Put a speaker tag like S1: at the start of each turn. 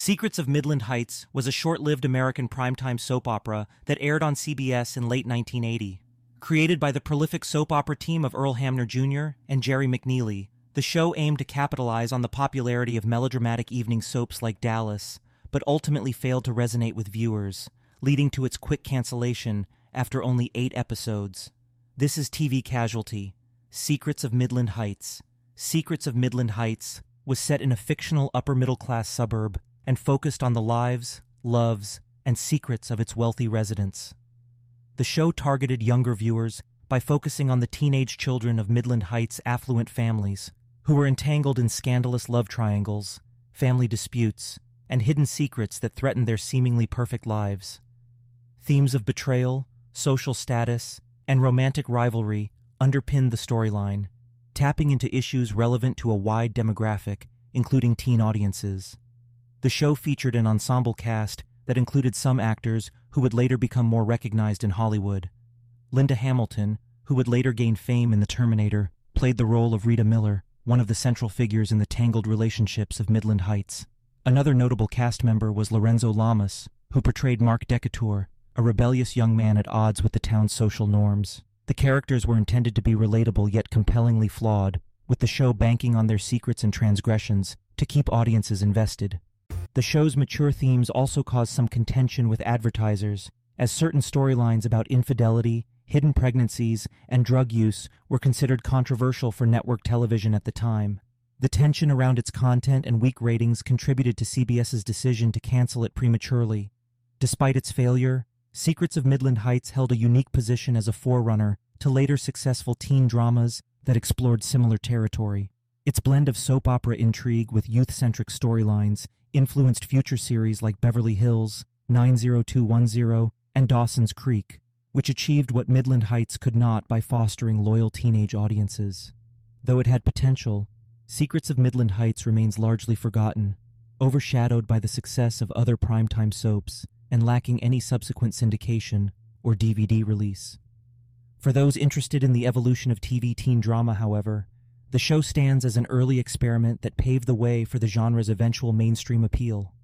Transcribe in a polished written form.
S1: Secrets of Midland Heights was a short-lived American primetime soap opera that aired on CBS in late 1980. Created by the prolific soap opera team of Earl Hamner Jr. and Jerry McNeely, the show aimed to capitalize on the popularity of melodramatic evening soaps like Dallas, but ultimately failed to resonate with viewers, leading to its quick cancellation after only 8 episodes. This is TV Casualty, Secrets of Midland Heights. Secrets of Midland Heights was set in a fictional upper-middle-class suburb and focused on the lives, loves, and secrets of its wealthy residents. The show targeted younger viewers by focusing on the teenage children of Midland Heights' affluent families, who were entangled in scandalous love triangles, family disputes, and hidden secrets that threatened their seemingly perfect lives. Themes of betrayal, social status, and romantic rivalry underpinned the storyline, tapping into issues relevant to a wide demographic, including teen audiences. The show featured an ensemble cast that included some actors who would later become more recognized in Hollywood. Linda Hamilton, who would later gain fame in The Terminator, played the role of Rita Miller, one of the central figures in the tangled relationships of Midland Heights. Another notable cast member was Lorenzo Lamas, who portrayed Mark Decatur, a rebellious young man at odds with the town's social norms. The characters were intended to be relatable yet compellingly flawed, with the show banking on their secrets and transgressions to keep audiences invested. The show's mature themes also caused some contention with advertisers, as certain storylines about infidelity, hidden pregnancies, and drug use were considered controversial for network television at the time. The tension around its content and weak ratings contributed to CBS's decision to cancel it prematurely. Despite its failure, Secrets of Midland Heights held a unique position as a forerunner to later successful teen dramas that explored similar territory. Its blend of soap opera intrigue with youth-centric storylines influenced future series like Beverly Hills, 90210, and Dawson's Creek, which achieved what Midland Heights could not by fostering loyal teenage audiences. Though it had potential, Secrets of Midland Heights remains largely forgotten, overshadowed by the success of other primetime soaps and lacking any subsequent syndication or DVD release. For those interested in the evolution of TV teen drama, however, the show stands as an early experiment that paved the way for the genre's eventual mainstream appeal.